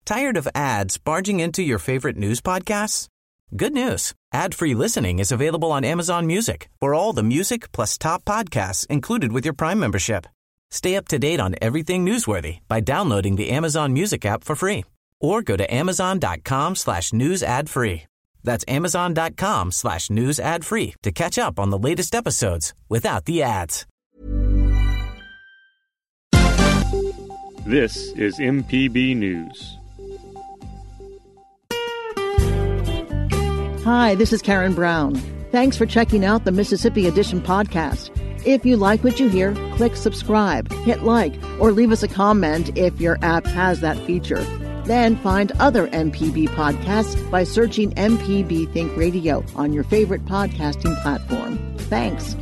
Tired of ads barging into your favorite news podcasts? Good news. Ad-free listening is available on Amazon Music for all the music plus top podcasts included with your Prime membership. Stay up to date on everything newsworthy by downloading the Amazon Music app for free or go to amazon.com/news ad free. That's amazon.com/news ad free to catch up on the latest episodes without the ads. This is MPB News. Hi, this is Karen Brown. Thanks for checking out the Mississippi Edition podcast. If you like what you hear, click subscribe, hit like, or leave us a comment if your app has that feature. Then find other MPB podcasts by searching MPB Think Radio on your favorite podcasting platform. Thanks.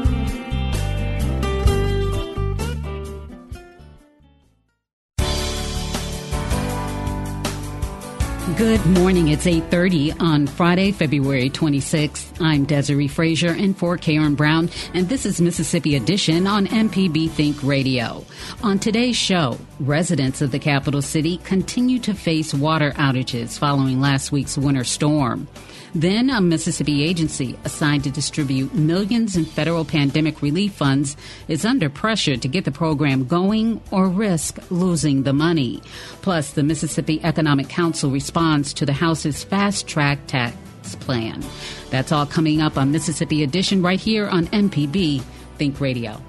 Good morning. It's 8:30 on Friday, February 26th. I'm Desiree Frazier in for Karen Brown, and this is Mississippi Edition on MPB Think Radio. On today's show, residents of the capital city continue to face water outages following last week's winter storm. Then a Mississippi agency assigned to distribute millions in federal pandemic relief funds is under pressure to get the program going or risk losing the money. Plus, the Mississippi Economic Council responds to the House's fast-track tax plan. That's all coming up on Mississippi Edition right here on MPB Think Radio.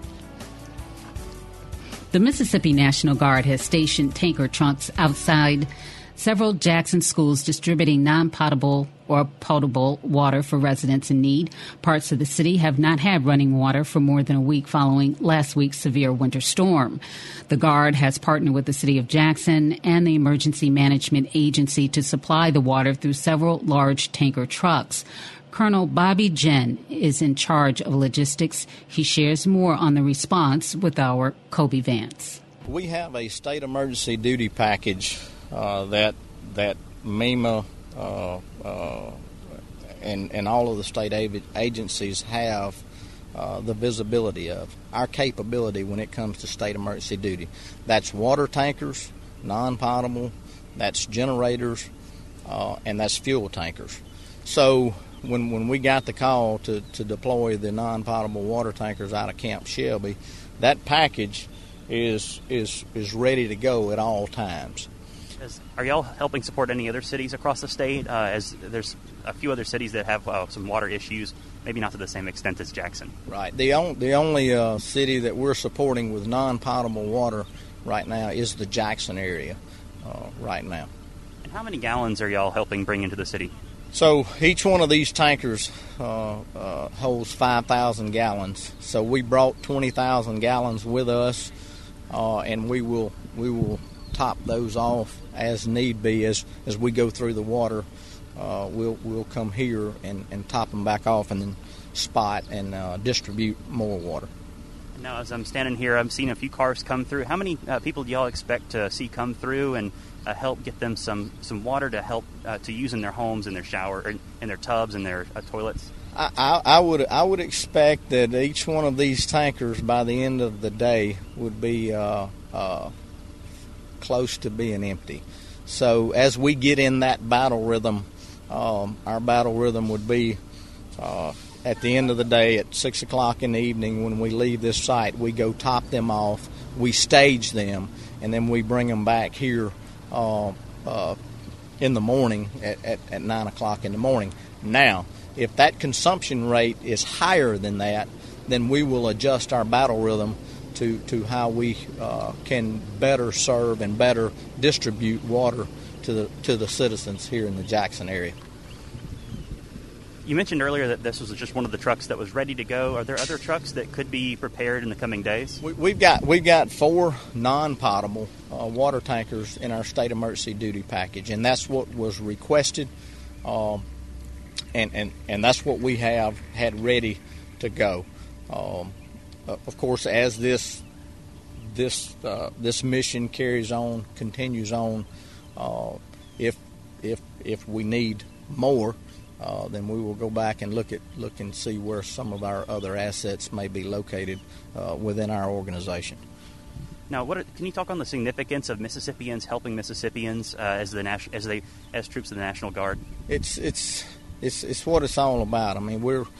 The Mississippi National Guard has stationed tanker trucks outside several Jackson schools distributing non-potable or potable water for residents in need. Parts of the city have not had running water for more than a week following last week's severe winter storm. The Guard has partnered with the city of Jackson and the Emergency Management Agency to supply the water through several large tanker trucks. Colonel Bobby Jen is in charge of logistics. He shares more on the response with our Kobe Vance. We have a state emergency duty package that MEMA and all of the state agencies have the visibility of. Our capability when it comes to state emergency duty. That's water tankers, non-potable, that's generators, and that's fuel tankers. So when we got the call to deploy the non-potable water tankers out of Camp Shelby, that package is ready to go at all times. Are y'all helping support any other cities across the state? As there's a few other cities that have some water issues, maybe not to the same extent as Jackson. Right. The only city that we're supporting with non-potable water right now is the Jackson area right now. And how many gallons are y'all helping bring into the city? So each one of these tankers holds 5,000 gallons. So we brought 20,000 gallons with us, and we will top those off as need be as we go through the water. We'll come here and top them back off and then spot and distribute more water. Now, as I'm standing here, I'm seeing a few cars come through. How many people do y'all expect to see come through and help get them some water to help to use in their homes, in their shower, or in their tubs, and their toilets? I would expect that each one of these tankers by the end of the day would be close to being empty. So as we get in that battle rhythm, our battle rhythm would be at the end of the day at 6 o'clock in the evening when we leave this site, we go top them off, we stage them, and then we bring them back here in the morning at 9 o'clock in the morning. Now, if that consumption rate is higher than that, then we will adjust our battle rhythm to how we can better serve and better distribute water to the citizens here in the Jackson area. You mentioned earlier that this was just one of the trucks that was ready to go. Are there other trucks that could be prepared in the coming days? We've got 4 non-potable water tankers in our state emergency duty package, and that's what was requested, and that's what we have had ready to go. Of course, as this mission continues on, if we need more, then we will go back and look and see where some of our other assets may be located within our organization. Now, can you talk on the significance of Mississippians helping Mississippians as troops of the National Guard? It's what it's all about. I mean, we're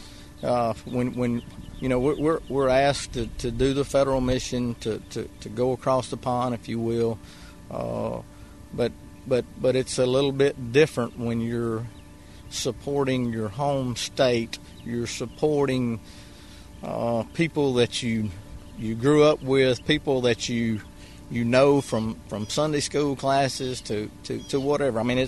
we're asked to do the federal mission to go across the pond, if you will, but it's a little bit different when you're supporting your home state. You're supporting people that you grew up with, people that you know from Sunday school classes to whatever. I mean,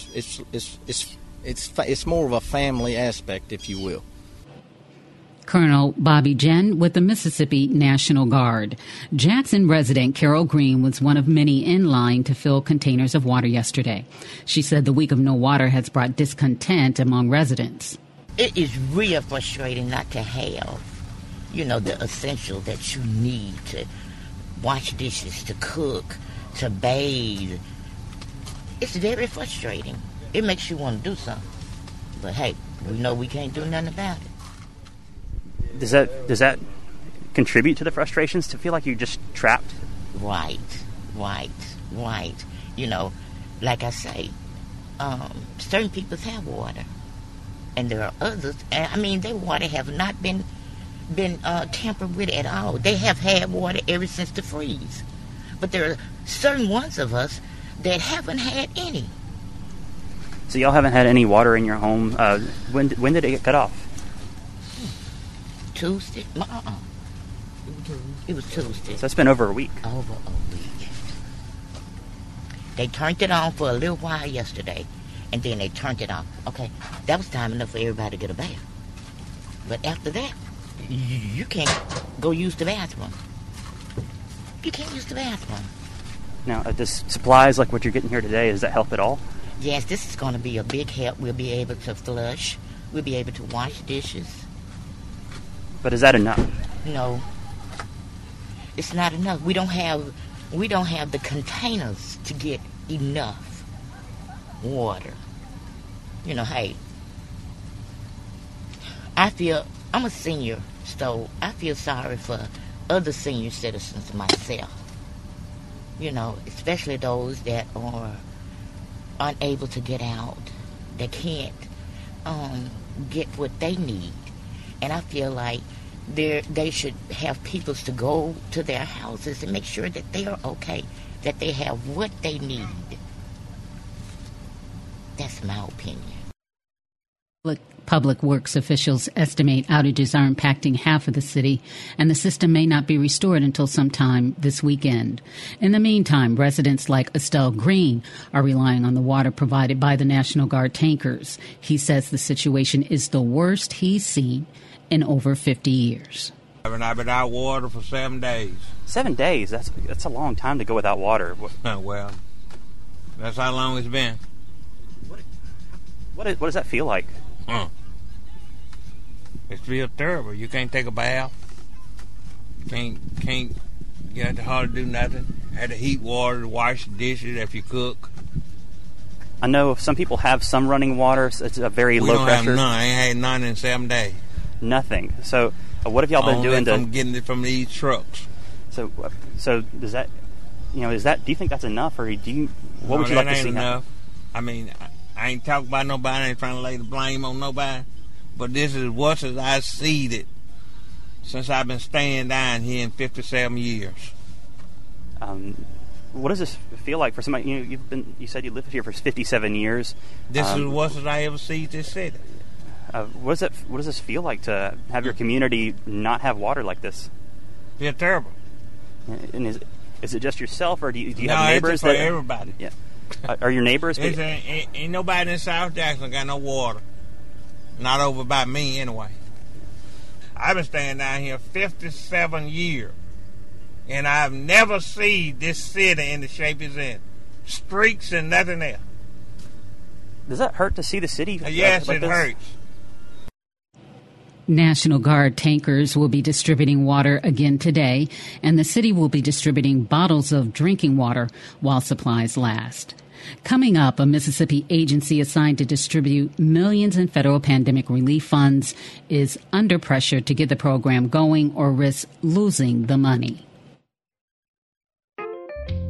it's more of a family aspect, if you will. Colonel Bobby Jen with the Mississippi National Guard. Jackson resident Carol Green was one of many in line to fill containers of water yesterday. She said the week of no water has brought discontent among residents. It is real frustrating not to have, the essential that you need to wash dishes, to cook, to bathe. It's very frustrating. It makes you want to do something. But hey, we know we can't do nothing about it. Does that contribute to the frustrations, to feel like you're just trapped? Right. Like I say, certain people have water, and there are others. Their water have not been tampered with at all. They have had water ever since the freeze, but there are certain ones of us that haven't had any. So y'all haven't had any water in your home. When did it get cut off? Tuesday? It was Tuesday. So it's been over a week. Over a week. They turned it on for a little while yesterday, and then they turned it off. Okay, that was time enough for everybody to get a bath. But after that, you can't go use the bathroom. You can't use the bathroom. Now, does supplies like what you're getting here today, does that help at all? Yes, this is going to be a big help. We'll be able to flush. We'll be able to wash dishes. But is that enough? No, it's not enough. We don't have the containers to get enough water. Hey, I'm a senior, so I feel sorry for other senior citizens myself. Especially those that are unable to get out, that can't get what they need. And I feel like they should have people to go to their houses and make sure that they are okay, that they have what they need. That's my opinion. Public Works officials estimate outages are impacting half of the city, and the system may not be restored until sometime this weekend. In the meantime, residents like Estelle Green are relying on the water provided by the National Guard tankers. He says the situation is the worst he's seen in over 50 years. I've been out of water for 7 days. 7 days? That's a long time to go without water. Well, that's how long it's been. What does that feel like? It feels terrible. You can't take a bath. Can't you have to hardly do nothing. Had to heat water to wash the dishes if you cook. I know some people have some running water. It's a very low pressure. We don't have none. I ain't had none in 7 days. Nothing. So what have y'all been doing to... I'm getting it from these trucks. So does that, do you think that's enough, or what would you like to see enough. I mean, I ain't talking about nobody. I ain't trying to lay the blame on nobody. But this is what I seen it since I've been staying down here in 57 years. What does this feel like for somebody? You said you lived here for 57 years. This is what I ever see this city. What does this feel like to have your community not have water like this? It's terrible. And is it just yourself, or do you no, have neighbors? It's for everybody. Yeah. Are your neighbors? Ain't nobody in South Jackson got no water. Not over by me anyway. I've been staying down here 57 years, and I've never seen this city in the shape it's in. Streets and nothing else. Does that hurt to see the city? Yes, like it this? hurts. National Guard tankers will be distributing water again today, and the city will be distributing bottles of drinking water while supplies last. Coming up, a Mississippi agency assigned to distribute millions in federal pandemic relief funds is under pressure to get the program going or risk losing the money.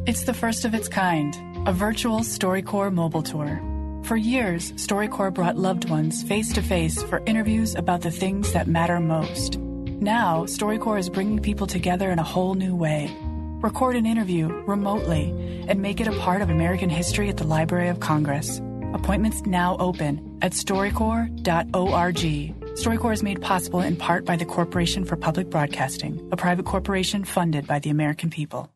It's the first of its kind, a virtual StoryCorps mobile tour. For years, StoryCorps brought loved ones face-to-face for interviews about the things that matter most. Now, StoryCorps is bringing people together in a whole new way. Record an interview remotely and make it a part of American history at the Library of Congress. Appointments now open at StoryCorps.org. StoryCorps is made possible in part by the Corporation for Public Broadcasting, a private corporation funded by the American people.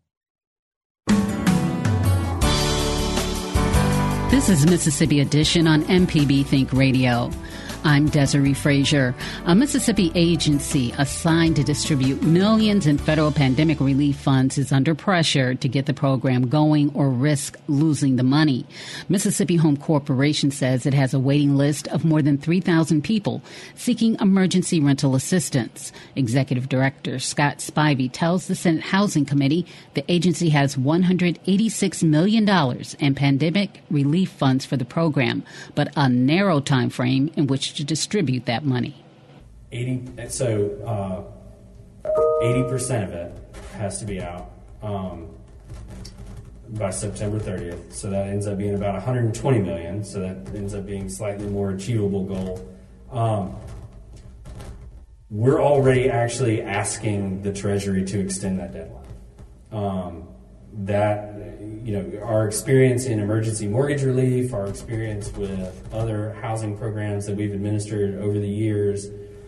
This is Mississippi Edition on MPB Think Radio. I'm Desiree Frazier. A Mississippi agency assigned to distribute millions in federal pandemic relief funds is under pressure to get the program going or risk losing the money. Mississippi Home Corporation says it has a waiting list of more than 3,000 people seeking emergency rental assistance. Executive Director Scott Spivey tells the Senate Housing Committee the agency has $186 million in pandemic relief funds for the program, but a narrow time frame in which to distribute that money. 80% of it has to be out by September 30th. So that ends up being about $120 million. So that ends up being a slightly more achievable goal. We're already actually asking the Treasury to extend that deadline. Our experience in emergency mortgage relief, our experience with other housing programs that we've administered over the years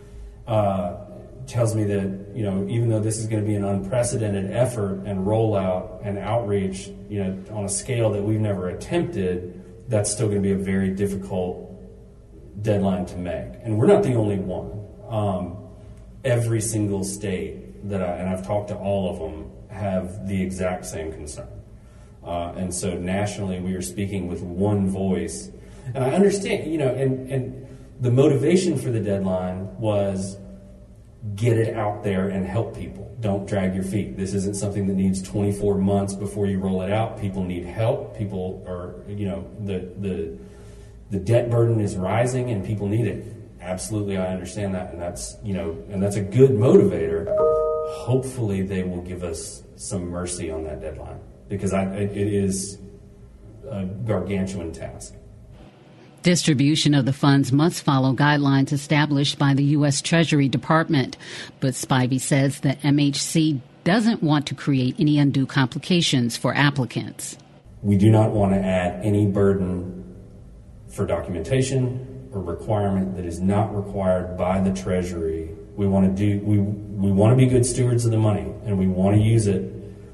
tells me that, even though this is going to be an unprecedented effort and rollout and outreach, on a scale that we've never attempted, that's still going to be a very difficult deadline to make. And we're not the only one. Every single state and I've talked to all of them, have the exact same concern. And so nationally, we are speaking with one voice. And I understand, and the motivation for the deadline was get it out there and help people. Don't drag your feet. This isn't something that needs 24 months before you roll it out. People need help. People are, the debt burden is rising and people need it. Absolutely, I understand that. And that's, and that's a good motivator. Hopefully they will give us some mercy on that deadline, because it is a gargantuan task. Distribution of the funds must follow guidelines established by the U.S. Treasury Department. But Spivey says the MHC doesn't want to create any undue complications for applicants. We do not want to add any burden for documentation or requirement that is not required by the Treasury. We want to be good stewards of the money, and we want to use it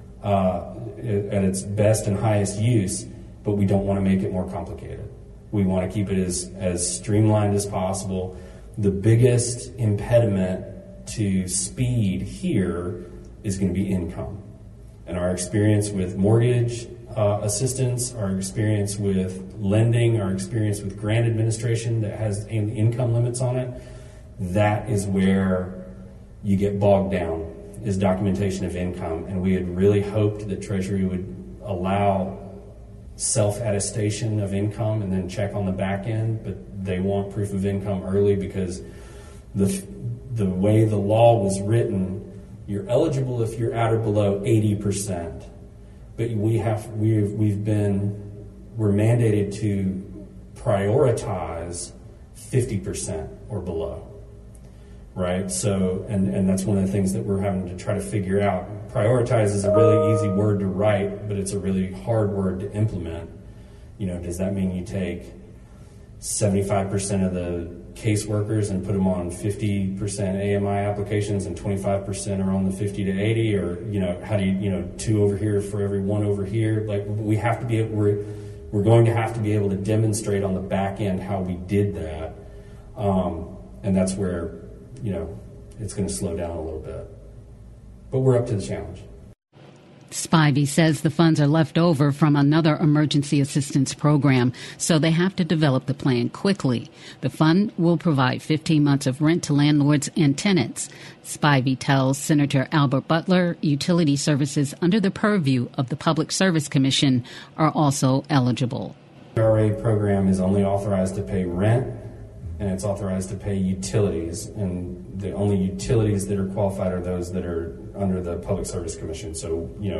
at its best and highest use, but we don't want to make it more complicated. We want to keep it as streamlined as possible. The biggest impediment to speed here is going to be income. And our experience with mortgage assistance, our experience with lending, our experience with grant administration that has income limits on it, that is where you get bogged down, is documentation of income. And we had really hoped that Treasury would allow self-attestation of income and then check on the back end, but they want proof of income early because the way the law was written, you're eligible if you're at or below 80%. But we're mandated to prioritize 50% or below. Right? So, and that's one of the things that we're having to try to figure out. Prioritize is a really easy word to write, but it's a really hard word to implement. Does that mean you take 75% of the caseworkers and put them on 50% AMI applications and 25% are on the 50 to 80? Or, how do you, 2 over here for every 1 over here? Like, we have to be, we're going to have to be able to demonstrate on the back end how we did that. And that's where, it's going to slow down a little bit. But we're up to the challenge. Spivey says the funds are left over from another emergency assistance program, so they have to develop the plan quickly. The fund will provide 15 months of rent to landlords and tenants. Spivey tells Senator Albert Butler utility services under the purview of the Public Service Commission are also eligible. The RA program is only authorized to pay rent, and it's authorized to pay utilities, and the only utilities that are qualified are those that are under the Public Service Commission. So,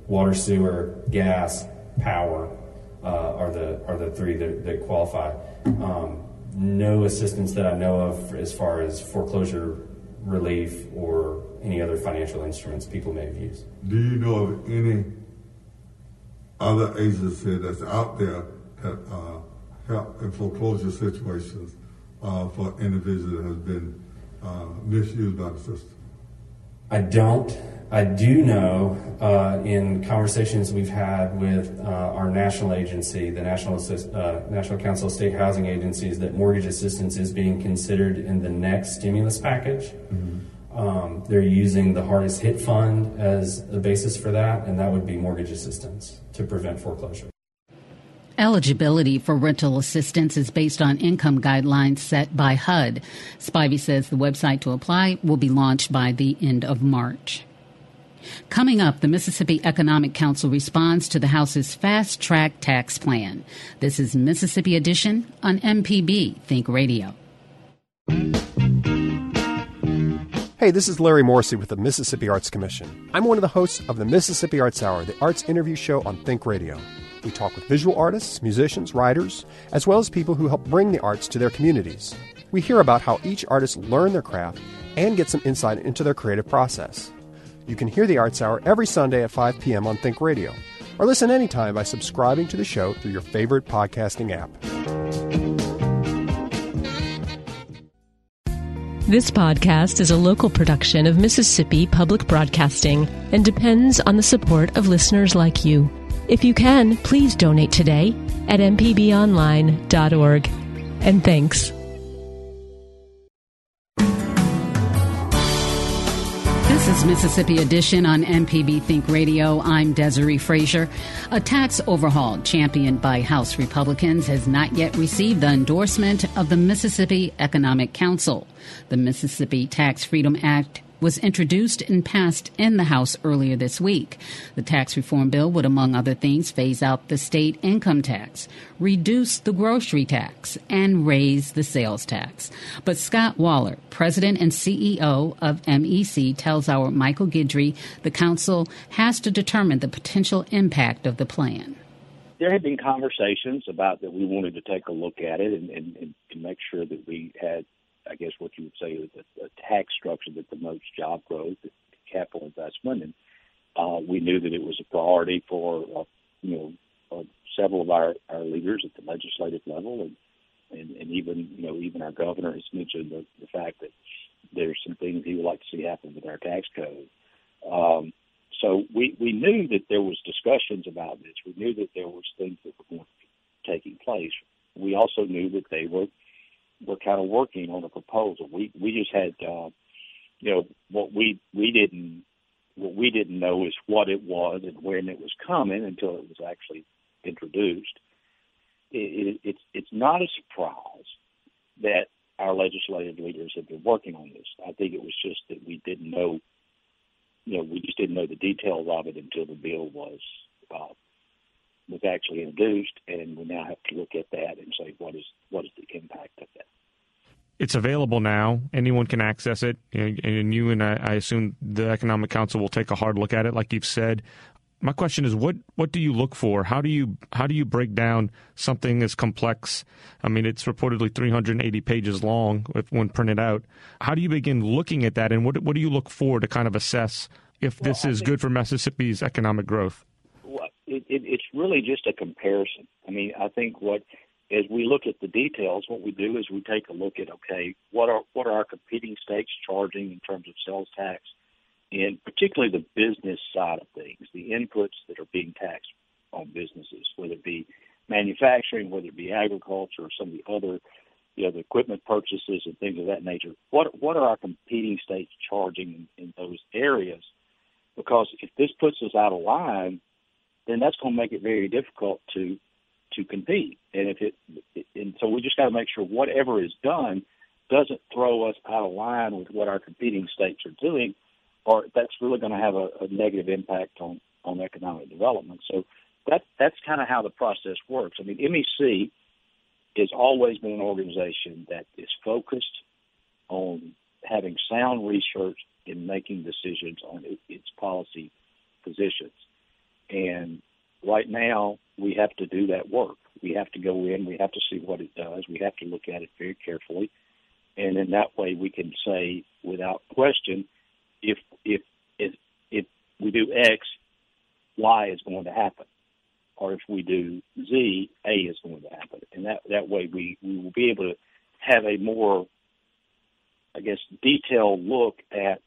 water, sewer, gas, power are the three that qualify. No assistance that I know of as far as foreclosure relief or any other financial instruments people may have used. Do you know of any other agency that's out there that help in foreclosure situations for individuals that has been misused by the system? I don't. I do know in conversations we've had with our national agency, the National Council of State Housing Agencies, that mortgage assistance is being considered in the next stimulus package. Mm-hmm. They're using the hardest hit fund as the basis for that, and that would be mortgage assistance to prevent foreclosure. Eligibility for rental assistance is based on income guidelines set by HUD. Spivey says the website to apply will be launched by the end of March. Coming up, the Mississippi Economic Council responds to the House's fast-track tax plan. This is Mississippi Edition on MPB Think Radio. Hey, this is Larry Morrissey with the Mississippi Arts Commission. I'm one of the hosts of the Mississippi Arts Hour, the arts interview show on Think Radio. We talk with visual artists, musicians, writers, as well as people who help bring the arts to their communities. We hear about how each artist learned their craft and get some insight into their creative process. You can hear the Arts Hour every Sunday at 5 p.m. on Think Radio, or listen anytime by subscribing to the show through your favorite podcasting app. This podcast is a local production of Mississippi Public Broadcasting and depends on the support of listeners like you. If you can, please donate today at mpbonline.org. And thanks. This is Mississippi Edition on MPB Think Radio. I'm Desiree Frazier. A tax overhaul championed by House Republicans has not yet received the endorsement of the Mississippi Economic Council. The Mississippi Tax Freedom Act was introduced and passed in the House earlier this week. The tax reform bill would, among other things, phase out the state income tax, reduce the grocery tax, and raise the sales tax. But Scott Waller, president and CEO of MEC, tells our Michael Guidry the council has to determine the potential impact of the plan. There had been conversations about that we wanted to take a look at it and make sure that we had, I guess what you would say is a tax structure that promotes job growth, capital investment, and we knew that it was a priority for several of our leaders at the legislative level, and even our governor has mentioned the fact that there's some things he would like to see happen with our tax code. So we knew that there was discussions about this. We knew that there was things that were going to be taking place. We also knew that they were kind of working on a proposal. We just had, what we didn't know is what it was and when it was coming until it was actually introduced. It's not a surprise that our legislative leaders have been working on this. I think it was just that we didn't know, we just didn't know the details of it until the bill was actually introduced, and we now have to look at that and say what is the impact of that. It's available now. Anyone can access it, and you and I assume the Economic Council will take a hard look at it, like you've said. My question is, what do you look for? How do you break down something as complex? I mean, it's reportedly 380 pages long when printed out. How do you begin looking at that, and what do you look for to kind of assess if this is good for Mississippi's economic growth? Well, it's really just a comparison. I mean, I think as we look at the details, what we do is we take a look at, okay, what are our competing states charging in terms of sales tax, and particularly the business side of things, the inputs that are being taxed on businesses, whether it be manufacturing, whether it be agriculture, or some of the other, the equipment purchases and things of that nature. What are our competing states charging in those areas? Because if this puts us out of line, then that's going to make it very difficult to compete. And so we just got to make sure whatever is done doesn't throw us out of line with what our competing states are doing, or that's really going to have a negative impact on economic development. So that's kind of how the process works. I mean, MEC has always been an organization that is focused on having sound research in making decisions on its policy positions. And right now, we have to do that work. We have to go in. We have to see what it does. We have to look at it very carefully. And in that way, we can say without question, if we do X, Y is going to happen. Or if we do Z, A is going to happen. And that way we will be able to have a more, I guess, detailed look at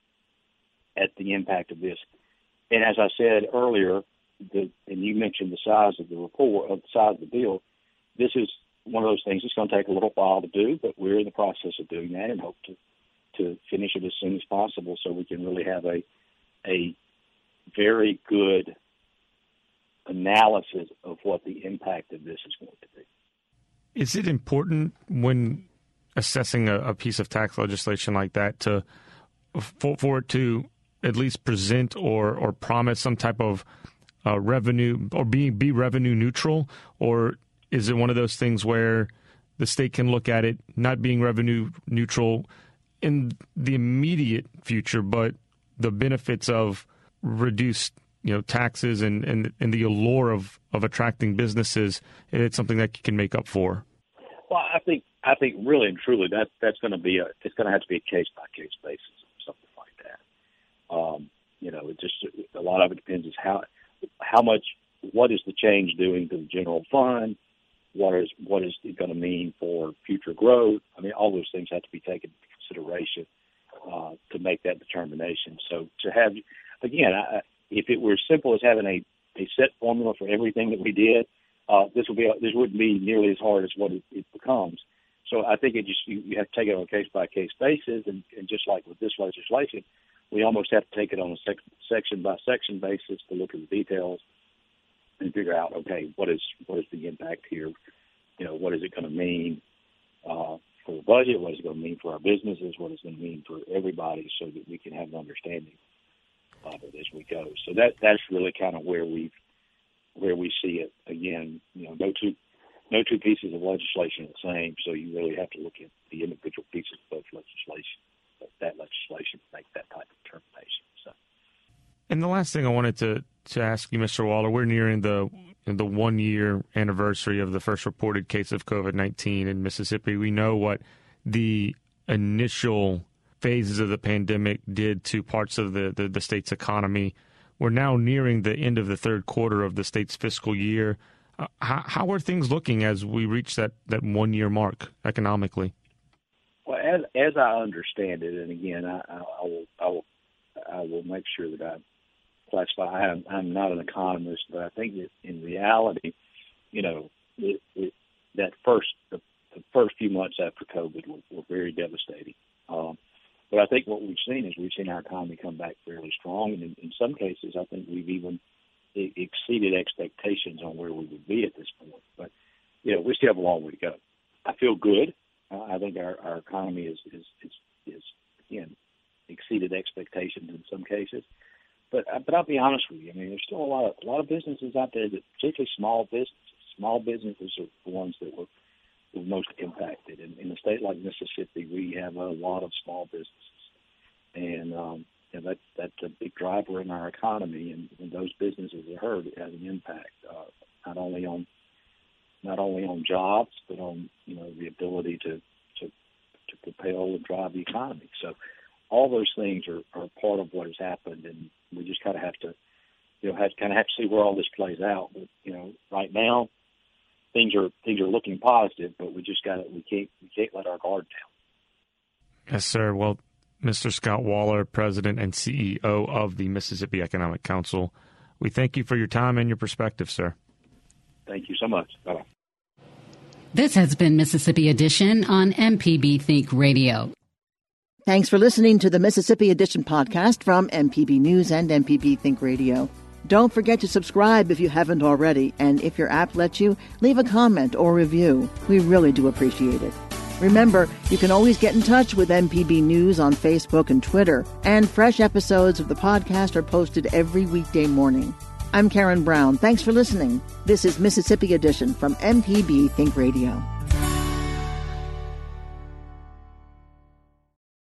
the impact of this. And as I said earlier, and you mentioned the size of the report, of the size of the bill, this is one of those things that's going to take a little while to do, but we're in the process of doing that and hope to finish it as soon as possible so we can really have a very good analysis of what the impact of this is going to be. Is it important when assessing a piece of tax legislation like that for it to at least present or promise some type of revenue or be revenue neutral? Or is it one of those things where the state can look at it not being revenue neutral in the immediate future, but the benefits of reduced taxes and the allure of attracting businesses, it's something that you can make up for? Well, I think really and truly that's going to be it's going to have to be a case by case basis, something like that. It just a lot of it depends is how much, what is the change doing to the general fund? What is it going to mean for future growth? I mean, all those things have to be taken into consideration to make that determination. So to have, again, if it were as simple as having a set formula for everything that we did, this wouldn't be nearly as hard as what it becomes. So I think you have to take it on a case by case basis, and just like with this legislation, we almost have to take it on a section by section basis to look at the details and figure out, okay, what is the impact here? What is it going to mean for the budget? What is it going to mean for our businesses? What is it going to mean for everybody, so that we can have an understanding of it as we go. So that's really kind of where we see it. Again, no two pieces of legislation are the same, so you really have to look at the individual pieces of both legislation. But that legislation to make that type of determination. So. And the last thing I wanted to ask you, Mr. Waller, we're nearing the 1 year anniversary of the first reported case of COVID-19 in Mississippi. We know what the initial phases of the pandemic did to parts of the state's economy. We're now nearing the end of the third quarter of the state's fiscal year. How are things looking as we reach that 1 year mark economically? Well, as I understand it, and again, I will make sure that I classify. I'm not an economist, but I think that in reality, the first few months after COVID were very devastating. But I think what we've seen our economy come back fairly strong, and in some cases, I think we've even exceeded expectations on where we would be at this point. But we still have a long way to go. I feel good. I think our economy is again exceeded expectations in some cases. But I'll be honest with you. I mean, there's still a lot of businesses out there that, particularly small businesses. Small businesses are the ones that were most impacted. In a state like Mississippi, we have a lot of small businesses, and that's a big driver in our economy. And when those businesses are hurt, it has an impact not only on jobs, but on the ability to propel and drive the economy. So all those things are part of what has happened, and we just kind of have to see where all this plays out. But right now, things are looking positive, but we can't let our guard down. Yes, sir. Well, Mr. Scott Waller, President and CEO of the Mississippi Economic Council, we thank you for your time and your perspective, sir. Thank you so much. Bye-bye. This has been Mississippi Edition on MPB Think Radio. Thanks for listening to the Mississippi Edition podcast from MPB News and MPB Think Radio. Don't forget to subscribe if you haven't already, and if your app lets you, leave a comment or review. We really do appreciate it. Remember, you can always get in touch with MPB News on Facebook and Twitter, and fresh episodes of the podcast are posted every weekday morning. I'm Karen Brown. Thanks for listening. This is Mississippi Edition from MPB Think Radio.